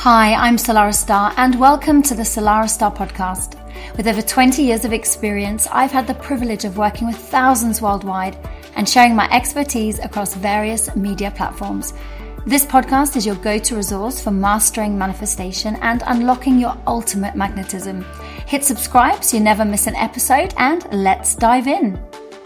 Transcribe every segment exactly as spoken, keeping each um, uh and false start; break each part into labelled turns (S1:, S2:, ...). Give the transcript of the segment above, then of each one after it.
S1: Hi, I'm Solara Star and welcome to the Solara Star podcast. With over twenty years of experience, I've had the privilege of working with thousands worldwide and sharing my expertise across various media platforms. This podcast is your go-to resource for mastering manifestation and unlocking your ultimate magnetism. Hit subscribe so you never miss an episode, and let's dive in.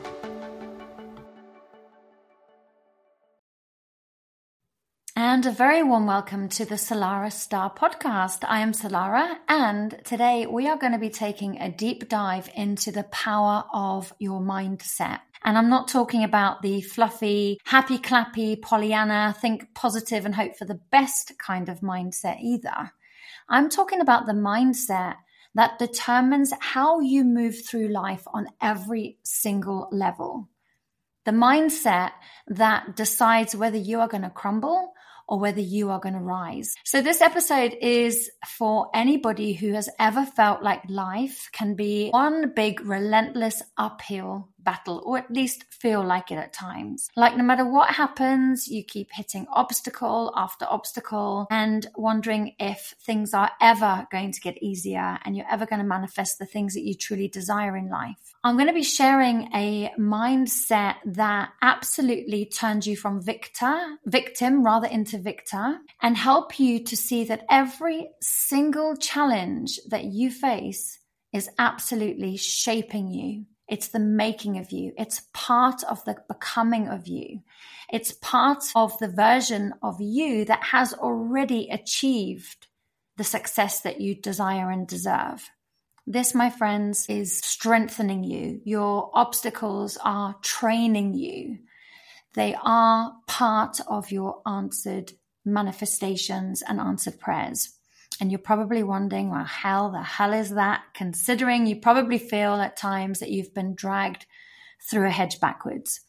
S1: And a very warm welcome to the Solara Star podcast. I am Solara, and today we are going to be taking a deep dive into the power of your mindset. And I'm not talking about the fluffy, happy, clappy, Pollyanna, think positive and hope for the best kind of mindset either. I'm talking about the mindset that determines how you move through life on every single level. The mindset that decides whether you are going to crumble or whether you are going to rise. So this episode is for anybody who has ever felt like life can be one big relentless uphill battle, or at least feel like it at times. Like no matter what happens, you keep hitting obstacle after obstacle and wondering if things are ever going to get easier and you're ever going to manifest the things that you truly desire in life. I'm going to be sharing a mindset that absolutely turns you from victor, victim rather into victor, and help you to see that every single challenge that you face is absolutely shaping you. It's the making of you. It's part of the becoming of you. It's part of the version of you that has already achieved the success that you desire and deserve. This, my friends, is strengthening you. Your obstacles are training you. They are part of your answered manifestations and answered prayers. And you're probably wondering, well, how the hell is that? Considering you probably feel at times that you've been dragged through a hedge backwards.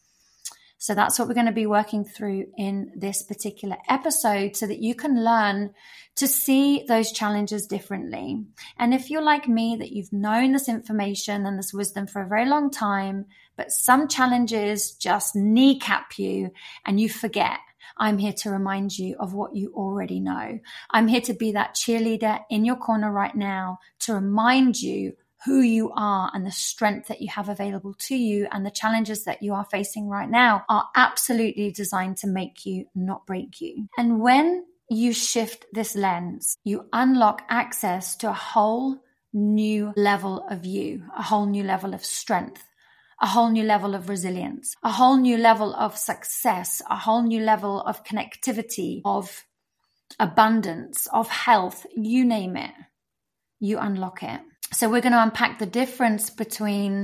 S1: So that's what we're going to be working through in this particular episode so that you can learn to see those challenges differently. And if you're like me, that you've known this information and this wisdom for a very long time, but some challenges just kneecap you and you forget, I'm here to remind you of what you already know. I'm here to be that cheerleader in your corner right now to remind you who you are and the strength that you have available to you, and the challenges that you are facing right now are absolutely designed to make you, not break you. And when you shift this lens, you unlock access to a whole new level of you, a whole new level of strength, a whole new level of resilience, a whole new level of success, a whole new level of connectivity, of abundance, of health, you name it, you unlock it. So we're going to unpack the difference between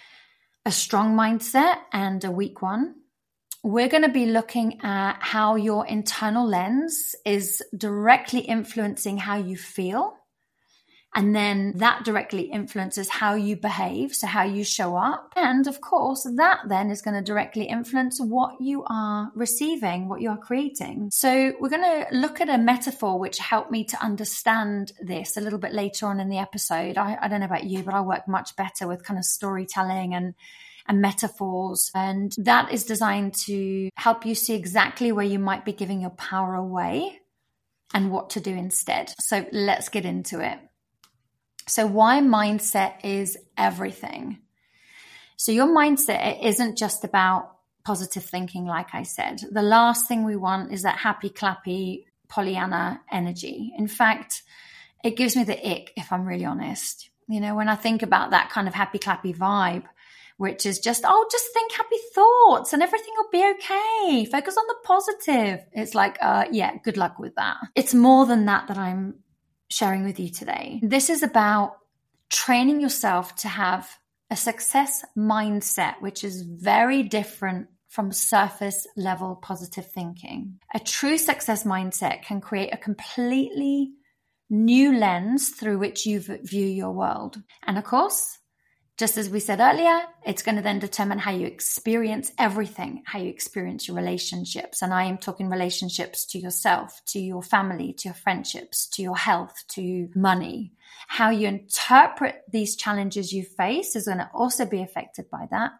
S1: a strong mindset and a weak one. We're going to be looking at how your internal lens is directly influencing how you feel. And then that directly influences how you behave, so how you show up. And of course, that then is going to directly influence what you are receiving, what you are creating. So we're going to look at a metaphor which helped me to understand this a little bit later on in the episode. I, I don't know about you, but I work much better with kind of storytelling and and metaphors. And that is designed to help you see exactly where you might be giving your power away and what to do instead. So let's get into it. So why mindset is everything. So your mindset isn't just about positive thinking, like I said. The last thing we want is that happy, clappy, Pollyanna energy. In fact, it gives me the ick, if I'm really honest. You know, when I think about that kind of happy, clappy vibe, which is just, oh, just think happy thoughts and everything will be okay. Focus on the positive. It's like, uh, yeah, good luck with that. It's more than that that I'm sharing with you today. This is about training yourself to have a success mindset, which is very different from surface level positive thinking. A true success mindset can create a completely new lens through which you view your world. And of course, just as we said earlier, it's going to then determine how you experience everything, how you experience your relationships. And I am talking relationships to yourself, to your family, to your friendships, to your health, to money. How you interpret these challenges you face is going to also be affected by that.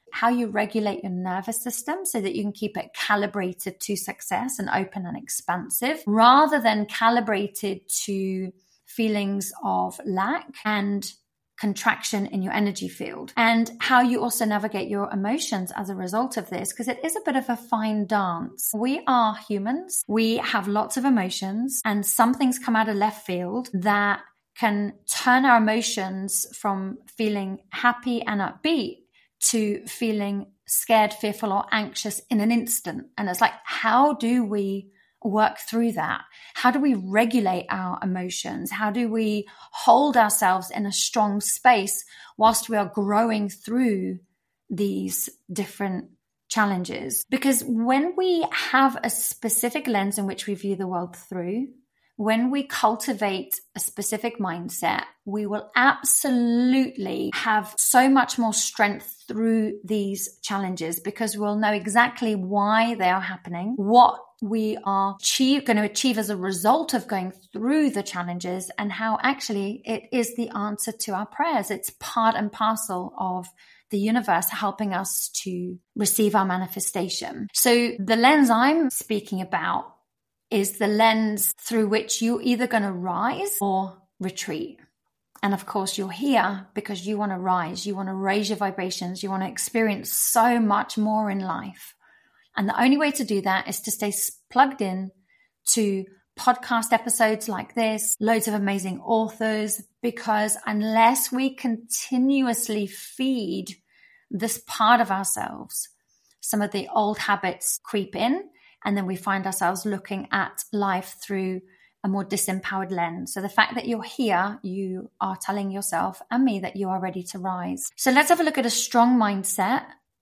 S1: how you regulate your nervous system so that you can keep it calibrated to success and open and expansive, rather than calibrated to feelings of lack and contraction in your energy field, and how you also navigate your emotions as a result of this, because it is a bit of a fine dance. We are humans. We have lots of emotions, and some things come out of left field that can turn our emotions from feeling happy and upbeat to feeling scared, fearful, or anxious in an instant. And it's like, how do we work through that? How do we regulate our emotions? How do we hold ourselves in a strong space whilst we are growing through these different challenges? Because when we have a specific lens in which we view the world through, when we cultivate a specific mindset, we will absolutely have so much more strength through these challenges, because we'll know exactly why they are happening, what we are achieve, going to achieve as a result of going through the challenges, and how actually it is the answer to our prayers. It's part and parcel of the universe helping us to receive our manifestation. So the lens I'm speaking about is the lens through which you're either going to rise or retreat. And of course, you're here because you want to rise. You want to raise your vibrations. You want to experience so much more in life. And the only way to do that is to stay plugged in to podcast episodes like this, loads of amazing authors, because unless we continuously feed this part of ourselves, some of the old habits creep in, and then we find ourselves looking at life through a more disempowered lens. So the fact that you're here, you are telling yourself and me that you are ready to rise. So let's have a look at a strong mindset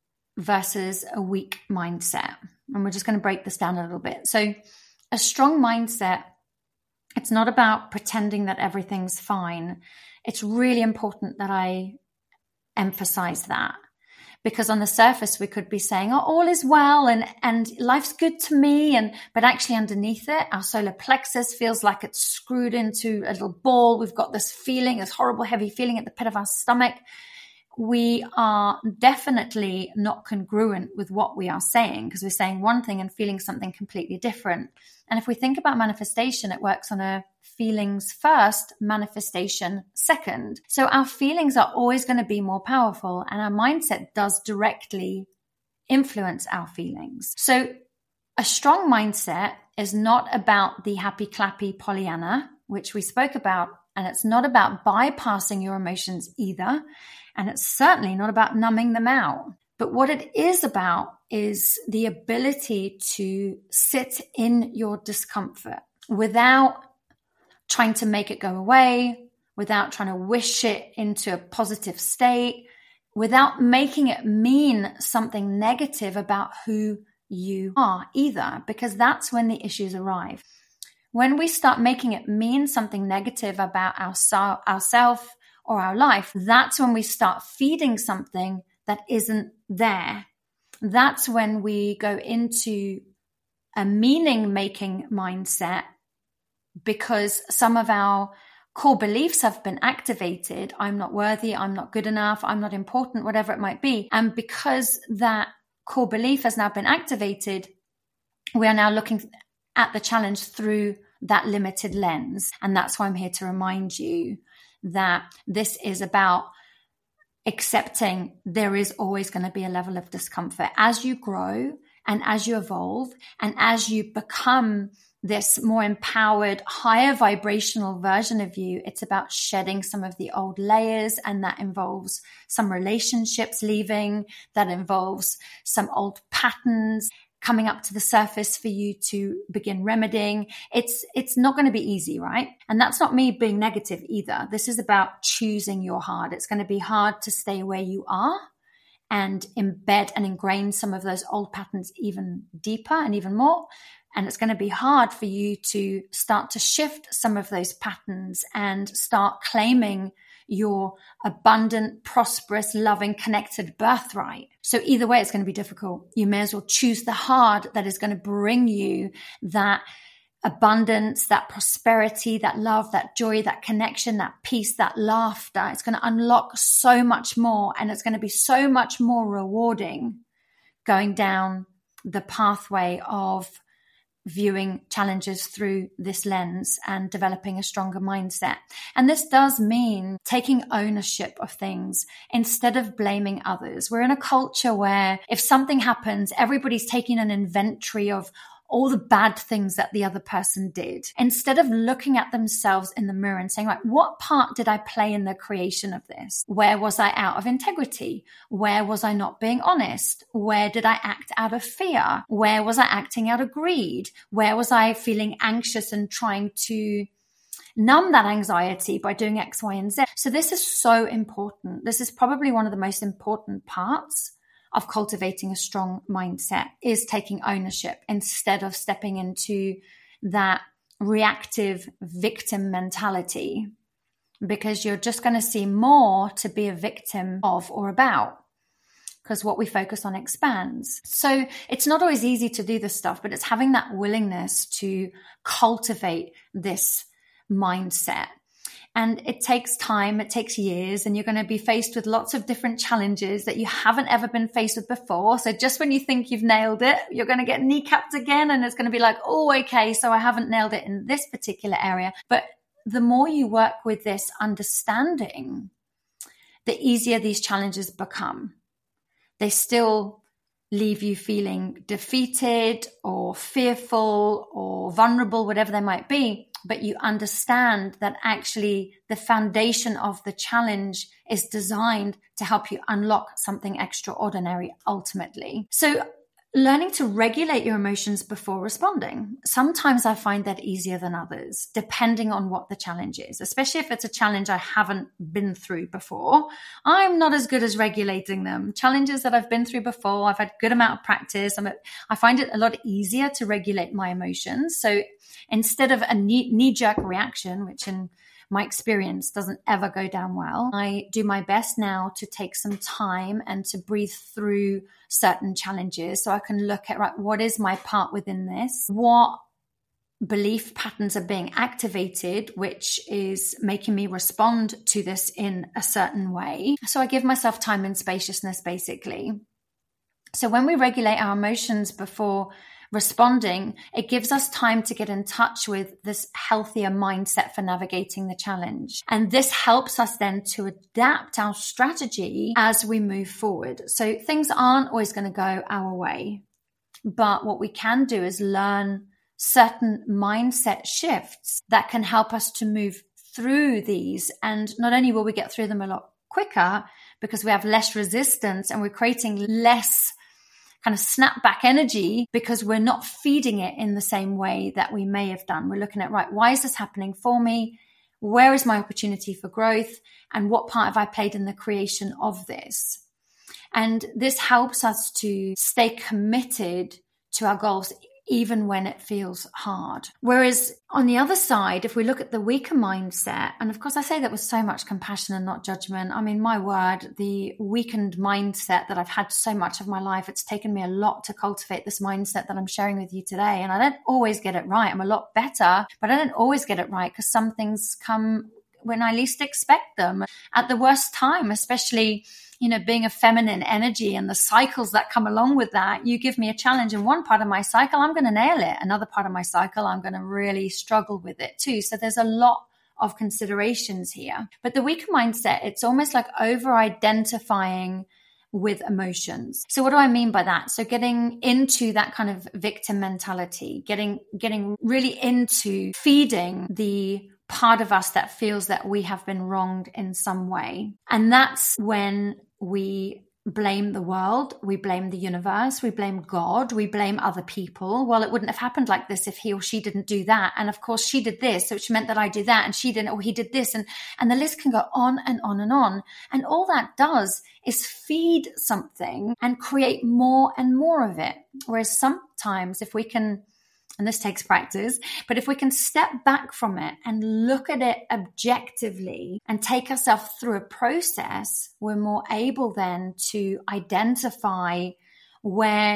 S1: versus a weak mindset. And we're just going to break this down a little bit. So a strong mindset, it's not about pretending that everything's fine. It's really important that I emphasize that. Because on the surface, we could be saying, oh, all is well and, and life's good to me. And but actually underneath it, our solar plexus feels like it's screwed into a little ball. We've got this feeling, this horrible, heavy feeling at the pit of our stomach. We are definitely not congruent with what we are saying, because we're saying one thing and feeling something completely different. And if we think about manifestation, it works on a feelings first, manifestation second. So our feelings are always going to be more powerful, and our mindset does directly influence our feelings. So a strong mindset is not about the happy clappy Pollyanna, which we spoke about, and it's not about bypassing your emotions either. And it's certainly not about numbing them out. But what it is about is the ability to sit in your discomfort without trying to make it go away, without trying to wish it into a positive state, without making it mean something negative about who you are either, because that's when the issues arrive. When we start making it mean something negative about our, ourselves or our life, that's when we start feeding something that isn't there. That's when we go into a meaning-making mindset, because some of our core beliefs have been activated. I'm not worthy, I'm not good enough, I'm not important, whatever it might be. And because that core belief has now been activated, we are now looking at the challenge through that limited lens. And that's why I'm here to remind you that this is about accepting there is always going to be a level of discomfort as you grow and as you evolve and as you become this more empowered, higher vibrational version of you. It's about shedding some of the old layers, and that involves some relationships leaving, that involves some old patterns coming up to the surface for you to begin remedying. It's it's not going to be easy, right? And that's not me being negative either. This is about choosing your heart. It's going to be hard to stay where you are and embed and ingrain some of those old patterns even deeper and even more. And it's going to be hard for you to start to shift some of those patterns and start claiming your abundant, prosperous, loving, connected birthright. So either way, it's going to be difficult. You may as well choose the hard that is going to bring you that abundance, that prosperity, that love, that joy, that connection, that peace, that laughter. It's going to unlock so much more, and it's going to be so much more rewarding going down the pathway of viewing challenges through this lens and developing a stronger mindset. And this does mean taking ownership of things instead of blaming others. We're in a culture where if something happens, everybody's taking an inventory of all the bad things that the other person did, instead of looking at themselves in the mirror and saying, like, what part did I play in the creation of this? Where was I out of integrity? Where was I not being honest? Where did I act out of fear? Where was I acting out of greed? Where was I feeling anxious and trying to numb that anxiety by doing X, Y, and Z? So this is so important. This is probably one of the most important parts of cultivating a strong mindset, is taking ownership instead of stepping into that reactive victim mentality, because you're just going to see more to be a victim of or about, because what we focus on expands. So it's not always easy to do this stuff, but it's having that willingness to cultivate this mindset. And it takes time, it takes years, and you're going to be faced with lots of different challenges that you haven't ever been faced with before. So just when you think you've nailed it, you're going to get kneecapped again, and it's going to be like, oh, okay, so I haven't nailed it in this particular area. But the more you work with this understanding, the easier these challenges become. They still leave you feeling defeated or fearful or vulnerable, whatever they might be. But you understand that actually the foundation of the challenge is designed to help you unlock something extraordinary ultimately. So learning to regulate your emotions before responding. Sometimes I find that easier than others, depending on what the challenge is, especially if it's a challenge I haven't been through before. I'm not as good as regulating them. Challenges that I've been through before, I've had a good amount of practice. I'm a, I find it a lot easier to regulate my emotions. So instead of a knee, knee-jerk reaction, which in my experience doesn't ever go down well, I do my best now to take some time and to breathe through certain challenges so I can look at, right, what is my part within this? What belief patterns are being activated, which is making me respond to this in a certain way? So I give myself time and spaciousness, basically. So when we regulate our emotions before responding, it gives us time to get in touch with this healthier mindset for navigating the challenge. And this helps us then to adapt our strategy as we move forward. So things aren't always going to go our way, but what we can do is learn certain mindset shifts that can help us to move through these. And not only will we get through them a lot quicker because we have less resistance and we're creating less kind of snapback energy because we're not feeding it in the same way that we may have done. We're looking at, right, why is this happening for me? Where is my opportunity for growth? And what part have I played in the creation of this? And this helps us to stay committed to our goals, even when it feels hard. Whereas on the other side, if we look at the weaker mindset, and of course I say that with so much compassion and not judgment. I mean, my word, the weakened mindset that I've had so much of my life, it's taken me a lot to cultivate this mindset that I'm sharing with you today. And I don't always get it right. I'm a lot better, but I don't always get it right because some things come when I least expect them at the worst time, especially, you know, being a feminine energy and the cycles that come along with that. You give me a challenge in one part of my cycle, I'm going to nail it. Another part of my cycle, I'm going to really struggle with it too. So there's a lot of considerations here. But the weaker mindset, it's almost like over-identifying with emotions. So what do I mean by that? So getting into that kind of victim mentality, getting, getting really into feeding the part of us that feels that we have been wronged in some way. And that's when we blame the world, we blame the universe, we blame God, we blame other people. Well, it wouldn't have happened like this if he or she didn't do that. And of course she did this, which meant that I did that, and she didn't, or he did this. And, and the list can go on and on and on. And all that does is feed something and create more and more of it. Whereas sometimes if we can, and this takes practice, but if we can step back from it and look at it objectively and take ourselves through a process, we're more able then to identify where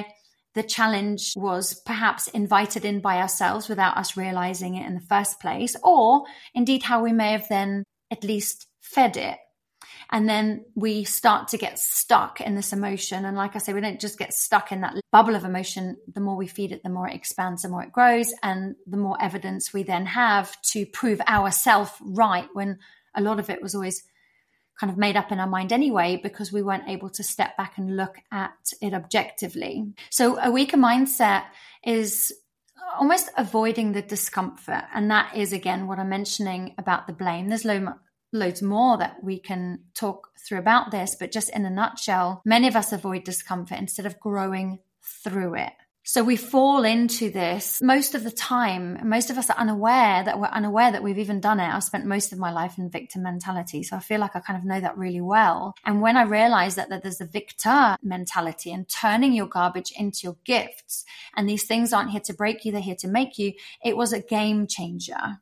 S1: the challenge was perhaps invited in by ourselves without us realizing it in the first place, or indeed how we may have then at least fed it. And then we start to get stuck in this emotion. And like I say, we don't just get stuck in that bubble of emotion. The more we feed it, the more it expands, the more it grows, and the more evidence we then have to prove ourselves right, when a lot of it was always kind of made up in our mind anyway, because we weren't able to step back and look at it objectively. So a weaker mindset is almost avoiding the discomfort. And that is, again, what I'm mentioning about the blame. There's lo- loads more that we can talk through about this, but just in a nutshell, many of us avoid discomfort instead of growing through it. So we fall into this most of the time. Most of us are unaware that we're unaware that we've even done it. I've spent most of my life in victim mentality, so I feel like I kind of know that really well. And when I realized that, that there's a victor mentality and turning your garbage into your gifts, and these things aren't here to break you, they're here to make you, it was a game changer.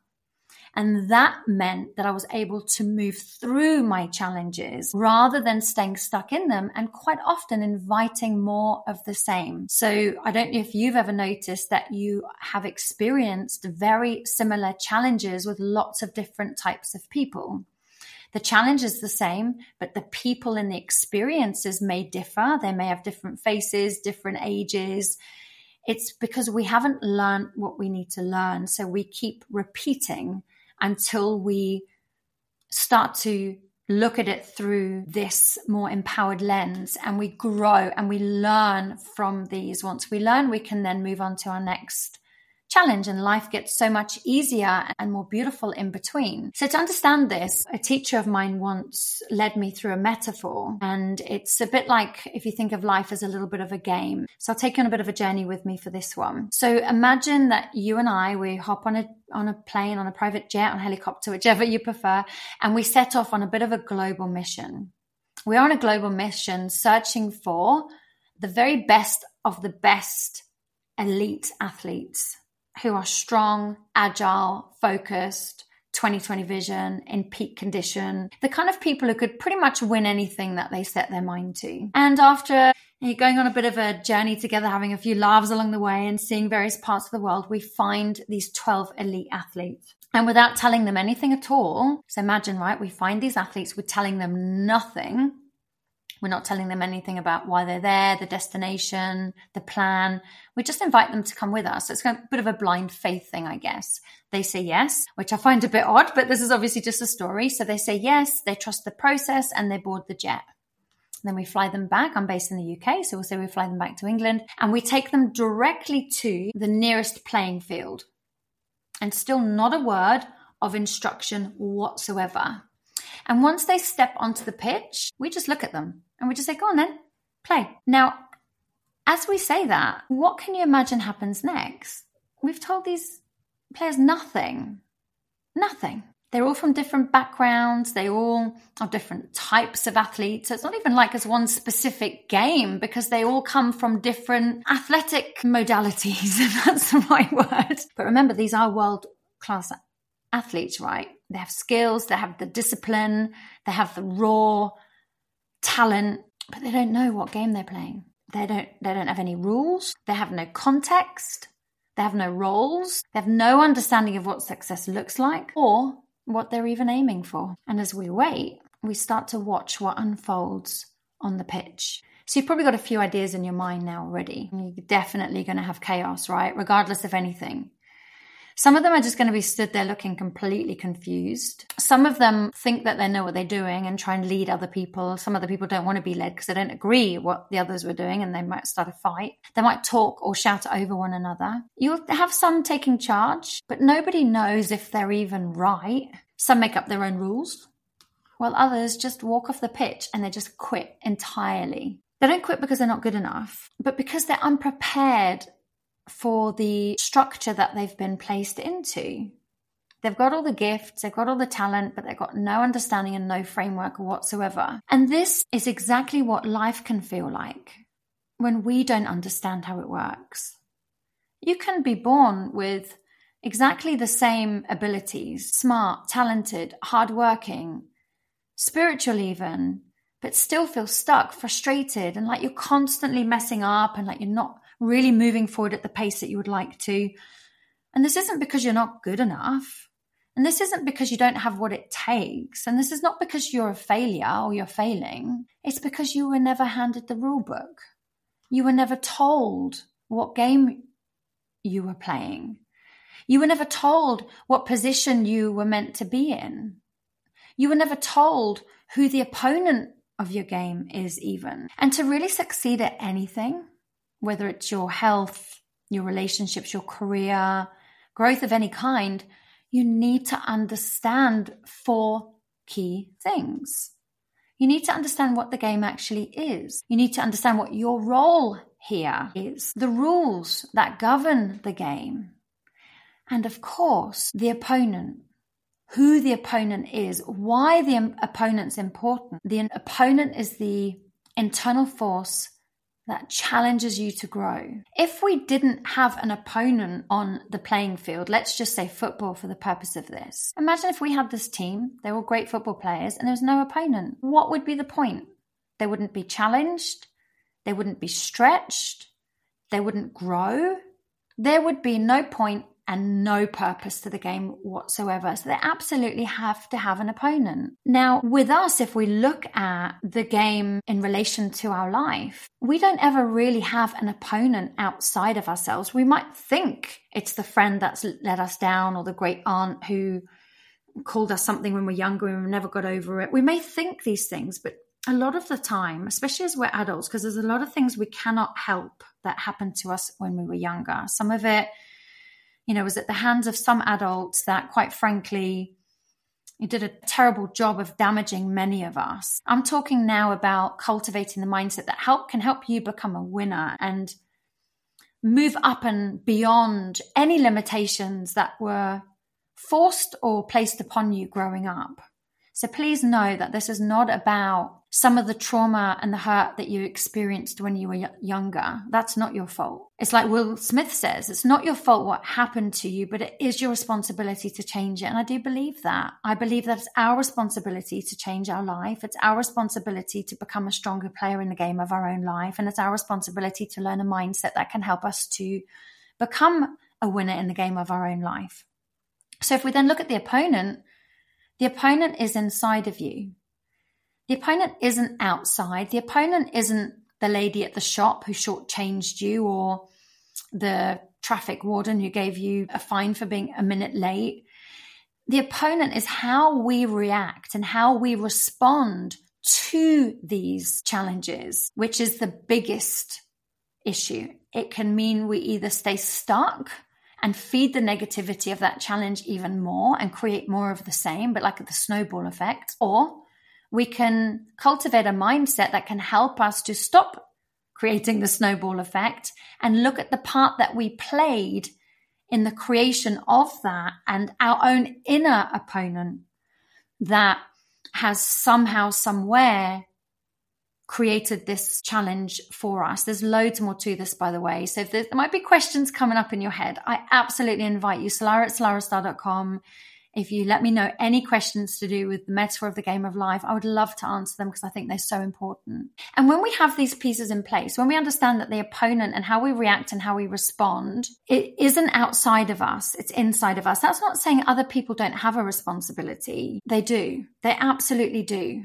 S1: And that meant that I was able to move through my challenges rather than staying stuck in them, and quite often inviting more of the same. So I don't know if you've ever noticed that you have experienced very similar challenges with lots of different types of people. The challenge is the same, but the people and the experiences may differ. They may have different faces, different ages. It's because we haven't learned what we need to learn. So we keep repeating until we start to look at it through this more empowered lens, and we grow and we learn from these. Once we learn, we can then move on to our next challenge, and life gets so much easier and more beautiful in between. So to understand this, a teacher of mine once led me through a metaphor, and it's a bit like if you think of life as a little bit of a game. So I'll take you on a bit of a journey with me for this one. So imagine that you and I, we hop on a on a plane, on a private jet, on a helicopter, whichever you prefer, and we set off on a bit of a global mission. We're on a global mission searching for the very best of the best elite athletes who are strong, agile, focused, twenty twenty vision, in peak condition, the kind of people who could pretty much win anything that they set their mind to. And after going on a bit of a journey together, having a few laughs along the way and seeing various parts of the world, we find these twelve elite athletes. And without telling them anything at all, so imagine, right, we find these athletes, we're telling them nothing. We're not telling them anything about why they're there, the destination, the plan. We just invite them to come with us. So it's kind of a bit of a blind faith thing, I guess. They say yes, which I find a bit odd, but this is obviously just a story. So they say yes, they trust the process, and they board the jet. Then we fly them back. I'm based in the U K, so we'll say we fly them back to England, and we take them directly to the nearest playing field. And still not a word of instruction whatsoever. And once they step onto the pitch, we just look at them and we just say, go on then, play. Now, as we say that, what can you imagine happens next? We've told these players nothing, nothing. They're all from different backgrounds. They all are different types of athletes. So it's not even like it's one specific game, because they all come from different athletic modalities, if that's the right word. But remember, these are world-class athletes, right? They have skills, they have the discipline, they have the raw talent, but they don't know what game they're playing. They don't, they don't have any rules. They have no context. They have no roles. They have no understanding of what success looks like or what they're even aiming for. And as we wait, we start to watch what unfolds on the pitch. So you've probably got a few ideas in your mind now already. You're definitely going to have chaos, right? Regardless of anything. Some of them are just going to be stood there looking completely confused. Some of them think that they know what they're doing and try and lead other people. Some other people don't want to be led because they don't agree what the others were doing, and they might start a fight. They might talk or shout over one another. You'll have some taking charge, but nobody knows if they're even right. Some make up their own rules, while others just walk off the pitch and they just quit entirely. They don't quit because they're not good enough, but because they're unprepared for the structure that they've been placed into. They've got all the gifts, they've got all the talent, but they've got no understanding and no framework whatsoever. And this is exactly what life can feel like when we don't understand how it works. You can be born with exactly the same abilities, smart, talented, hardworking, spiritual even, but still feel stuck, frustrated, and like you're constantly messing up and like you're not really moving forward at the pace that you would like to. And this isn't because you're not good enough. And this isn't because you don't have what it takes. And this is not because you're a failure or you're failing. It's because you were never handed the rule book. You were never told what game you were playing. You were never told what position you were meant to be in. You were never told who the opponent of your game is even. And to really succeed at anything, whether it's your health, your relationships, your career, growth of any kind, you need to understand four key things. You need to understand what the game actually is. You need to understand what your role here is, the rules that govern the game, and of course, the opponent, who the opponent is, why the opponent's important. The opponent is the internal force that challenges you to grow. If we didn't have an opponent on the playing field, let's just say football for the purpose of this. Imagine if we had this team, they were great football players, and there was no opponent. What would be the point? They wouldn't be challenged. They wouldn't be stretched. They wouldn't grow. There would be no point and no purpose to the game whatsoever. So they absolutely have to have an opponent. Now, with us, if we look at the game in relation to our life, we don't ever really have an opponent outside of ourselves. We might think it's the friend that's let us down or the great aunt who called us something when we're younger and we never got over it. We may think these things, but a lot of the time, especially as we're adults, because there's a lot of things we cannot help that happened to us when we were younger. Some of it, you know, was at the hands of some adults that, quite frankly, it did a terrible job of damaging many of us. I'm talking now about cultivating the mindset that help can help you become a winner and move up and beyond any limitations that were forced or placed upon you growing up. So please know that this is not about some of the trauma and the hurt that you experienced when you were y- younger. That's not your fault. It's like Will Smith says, it's not your fault what happened to you, but it is your responsibility to change it. And I do believe that. I believe that it's our responsibility to change our life. It's our responsibility to become a stronger player in the game of our own life. And it's our responsibility to learn a mindset that can help us to become a winner in the game of our own life. So if we then look at the opponent, the opponent is inside of you. The opponent isn't outside. The opponent isn't the lady at the shop who shortchanged you or the traffic warden who gave you a fine for being a minute late. The opponent is how we react and how we respond to these challenges, which is the biggest issue. It can mean we either stay stuck and feed the negativity of that challenge even more and create more of the same, but like the snowball effect, or we can cultivate a mindset that can help us to stop creating the snowball effect and look at the part that we played in the creation of that and our own inner opponent that has somehow, somewhere created this challenge for us. There's loads more to this, by the way. So if there might be questions coming up in your head, I absolutely invite you, Solara at solara star dot com. If you let me know any questions to do with the metaphor of the game of life, I would love to answer them because I think they're so important. And when we have these pieces in place, when we understand that the opponent and how we react and how we respond, it isn't outside of us, it's inside of us. That's not saying other people don't have a responsibility. They do. They absolutely do.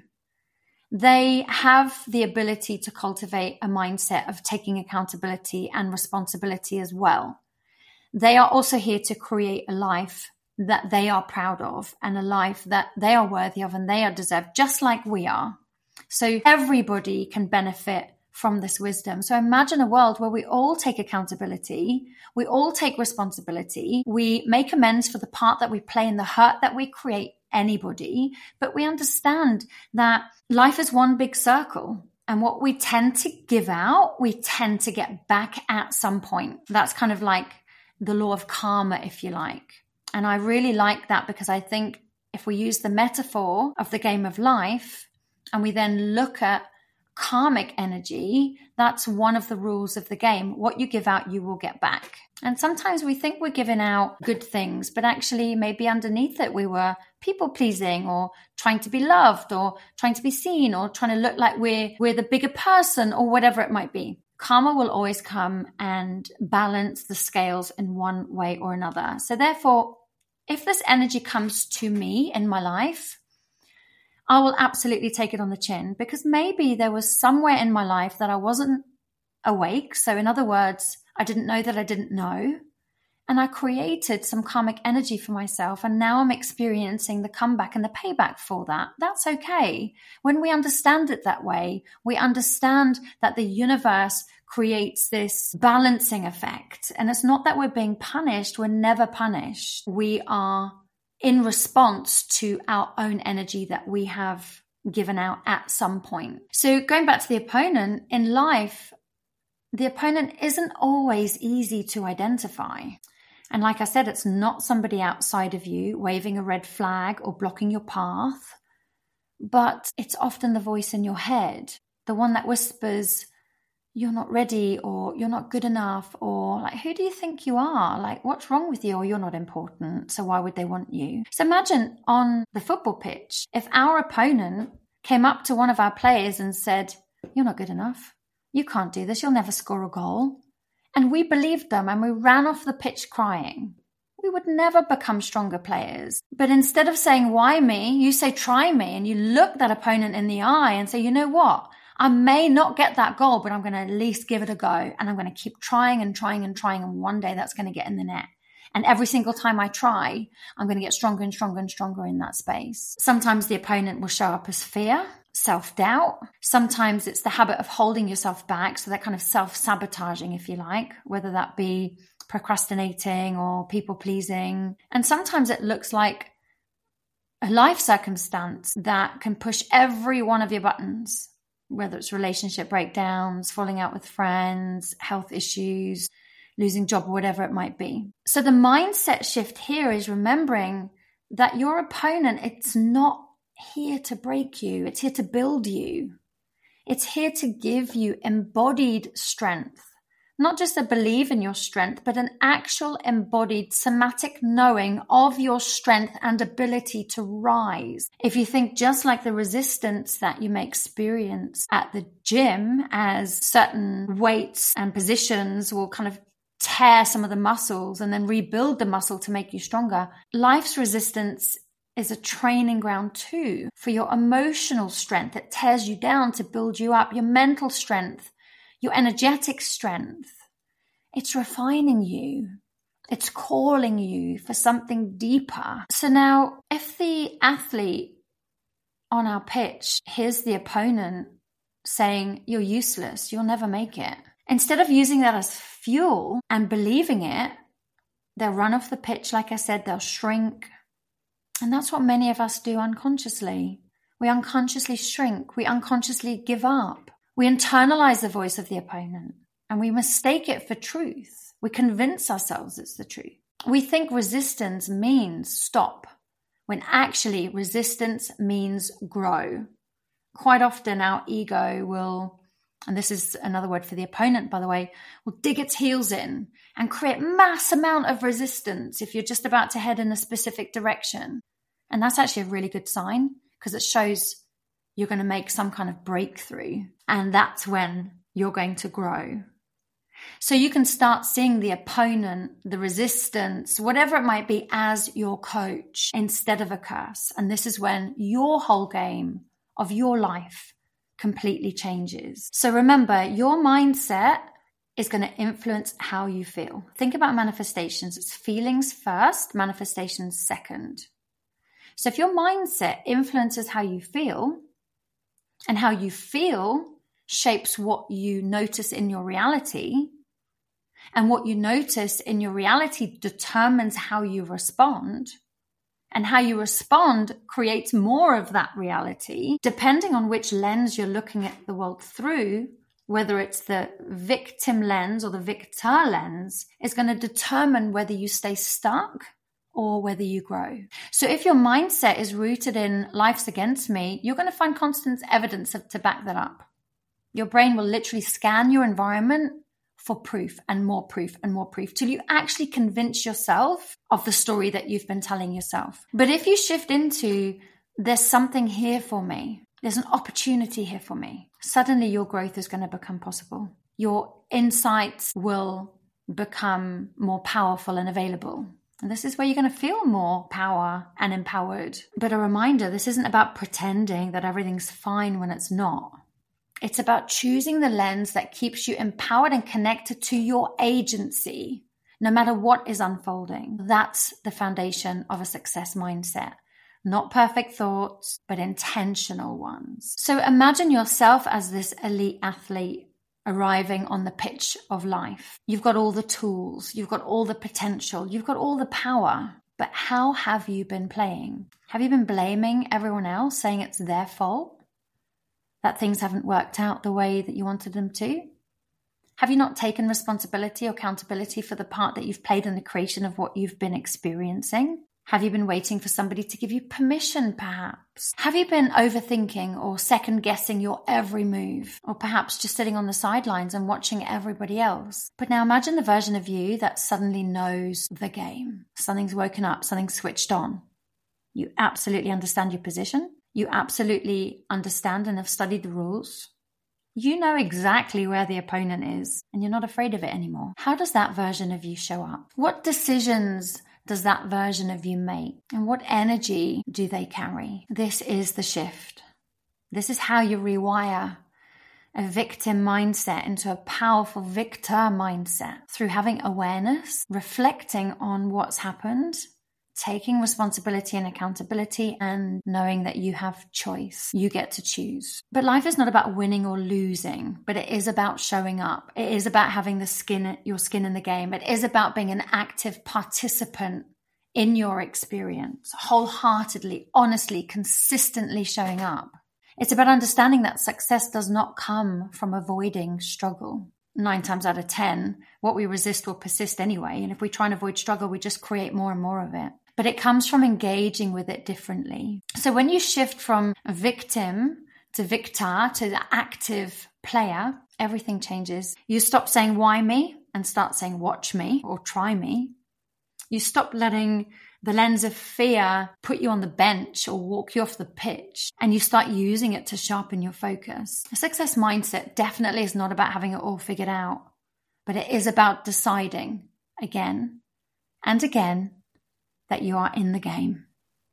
S1: They have the ability to cultivate a mindset of taking accountability and responsibility as well. They are also here to create a life that they are proud of and a life that they are worthy of and they are deserved, just like we are. So everybody can benefit from this wisdom. So imagine a world where we all take accountability, we all take responsibility, we make amends for the part that we play in the hurt that we create anybody, but we understand that life is one big circle. And what we tend to give out, we tend to get back at some point. That's kind of like the law of karma, if you like. And I really like that because I think if we use the metaphor of the game of life and we then look at karmic energy, that's one of the rules of the game. What you give out, you will get back. And sometimes we think we're giving out good things, but actually maybe underneath it, we were people pleasing or trying to be loved or trying to be seen or trying to look like we're, we're the bigger person or whatever it might be. karma will always come and balance the scales in one way or another. So therefore, if this energy comes to me in my life, I will absolutely take it on the chin, because maybe there was somewhere in my life that I wasn't awake. So in other words, I didn't know that I didn't know. And I created some karmic energy for myself. And now I'm experiencing the comeback and the payback for that. That's okay. When we understand it that way, we understand that the universe creates this balancing effect. And it's not that we're being punished. We're never punished. We are in response to our own energy that we have given out at some point. So going back to the opponent, in life, the opponent isn't always easy to identify. And like I said, it's not somebody outside of you waving a red flag or blocking your path, but it's often the voice in your head, the one that whispers, you're not ready, or you're not good enough, or like, who do you think you are? Like, what's wrong with you? Or you're not important, so why would they want you? So imagine on the football pitch, if our opponent came up to one of our players and said, you're not good enough. You can't do this. You'll never score a goal. And we believed them and we ran off the pitch crying. We would never become stronger players. But instead of saying, why me? You say, try me. And you look that opponent in the eye and say, you know what? I may not get that goal, but I'm going to at least give it a go. And I'm going to keep trying and trying and trying. And one day that's going to get in the net. And every single time I try, I'm going to get stronger and stronger and stronger in that space. Sometimes the opponent will show up as fear, self-doubt. Sometimes it's the habit of holding yourself back. So that kind of self-sabotaging, if you like, whether that be procrastinating or people-pleasing. And sometimes it looks like a life circumstance that can push every one of your buttons, whether it's relationship breakdowns, falling out with friends, health issues, losing job, or whatever it might be. So the mindset shift here is remembering that your opponent, it's not here to break you. It's here to build you. It's here to give you embodied strength, not just a belief in your strength, but an actual embodied somatic knowing of your strength and ability to rise. If you think just like the resistance that you may experience at the gym, as certain weights and positions will kind of tear some of the muscles and then rebuild the muscle to make you stronger, life's resistance is a training ground too for your emotional strength. It tears you down to build you up, your mental strength, your energetic strength. It's refining you. It's calling you for something deeper. So now, if the athlete on our pitch hears the opponent saying, you're useless, you'll never make it, instead of using that as fuel and believing it, they'll run off the pitch. Like I said, they'll shrink. And that's what many of us do unconsciously. We unconsciously shrink. We unconsciously give up. We internalize the voice of the opponent and we mistake it for truth. We convince ourselves it's the truth. We think resistance means stop, when actually resistance means grow. Quite often our ego will, and this is another word for the opponent, by the way, will dig its heels in and create mass amount of resistance if you're just about to head in a specific direction. And that's actually a really good sign, because it shows you're going to make some kind of breakthrough. And that's when you're going to grow. So you can start seeing the opponent, the resistance, whatever it might be, as your coach instead of a curse. And this is when your whole game of your life completely changes. So remember, your mindset is going to influence how you feel. Think about manifestations. It's feelings first, manifestations second. So if your mindset influences how you feel, and how you feel shapes what you notice in your reality, and what you notice in your reality determines how you respond, and how you respond creates more of that reality, depending on which lens you're looking at the world through. Whether it's the victim lens or the victor lens is going to determine whether you stay stuck or whether you grow. So if your mindset is rooted in life's against me, you're going to find constant evidence to back that up. Your brain will literally scan your environment for proof and more proof and more proof till you actually convince yourself of the story that you've been telling yourself. But if you shift into, there's something here for me, there's an opportunity here for me, suddenly your growth is going to become possible. Your insights will become more powerful and available. And this is where you're going to feel more power and empowered. But a reminder, this isn't about pretending that everything's fine when it's not. It's about choosing the lens that keeps you empowered and connected to your agency, no matter what is unfolding. That's the foundation of a success mindset. Not perfect thoughts, but intentional ones. So imagine yourself as this elite athlete arriving on the pitch of life. You've got all the tools, you've got all the potential, you've got all the power. But how have you been playing? Have you been blaming everyone else, saying it's their fault that things haven't worked out the way that you wanted them to? Have you not taken responsibility or accountability for the part that you've played in the creation of what you've been experiencing? Have you been waiting for somebody to give you permission, perhaps? Have you been overthinking or second-guessing your every move? Or perhaps just sitting on the sidelines and watching everybody else? But now imagine the version of you that suddenly knows the game. Something's woken up, something's switched on. You absolutely understand your position. You absolutely understand and have studied the rules. You know exactly where the opponent is, and you're not afraid of it anymore. How does that version of you show up? What decisions does that version of you make? And what energy do they carry? This is the shift. This is how you rewire a victim mindset into a powerful victor mindset through having awareness, reflecting on what's happened, taking responsibility and accountability, and knowing that you have choice. You get to choose. But life is not about winning or losing, but it is about showing up. It is about having the skin, your skin in the game. It is about being an active participant in your experience, wholeheartedly, honestly, consistently showing up. It's about understanding that success does not come from avoiding struggle. Nine times out of ten, what we resist will persist anyway. And if we try and avoid struggle, we just create more and more of it. But it comes from engaging with it differently. So when you shift from victim to victor to the active player, everything changes. You stop saying, why me? And start saying, watch me or try me. You stop letting the lens of fear put you on the bench or walk you off the pitch, and you start using it to sharpen your focus. A success mindset definitely is not about having it all figured out, but it is about deciding again and again that you are in the game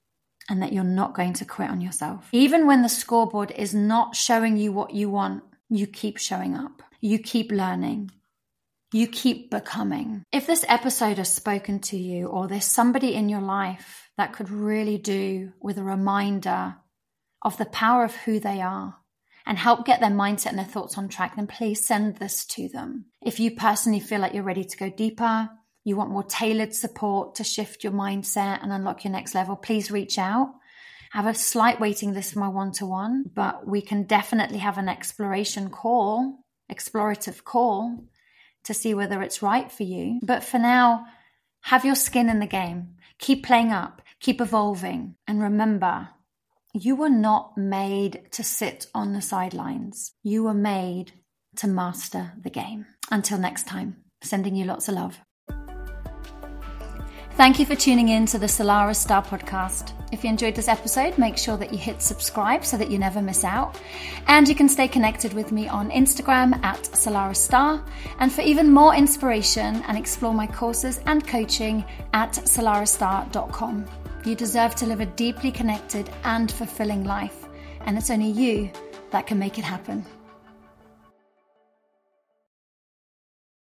S1: and that you're not going to quit on yourself. Even when the scoreboard is not showing you what you want, you keep showing up. You keep learning. You keep becoming. If this episode has spoken to you, or there's somebody in your life that could really do with a reminder of the power of who they are and help get their mindset and their thoughts on track, then please send this to them. If you personally feel like you're ready to go deeper, you want more tailored support to shift your mindset and unlock your next level, please reach out. I have a slight waiting list for my one-to-one, but we can definitely have an exploration call, explorative call, to see whether it's right for you. But for now, have your skin in the game. Keep playing up, keep evolving. And remember, you were not made to sit on the sidelines. You were made to master the game. Until next time, sending you lots of love. Thank you for tuning in to the Solaris Star podcast. If you enjoyed this episode, make sure that you hit subscribe so that you never miss out. And you can stay connected with me on Instagram at Solaris Star. And for even more inspiration and explore my courses and coaching at solaris star dot com. You deserve to live a deeply connected and fulfilling life. And it's only you that can make it happen.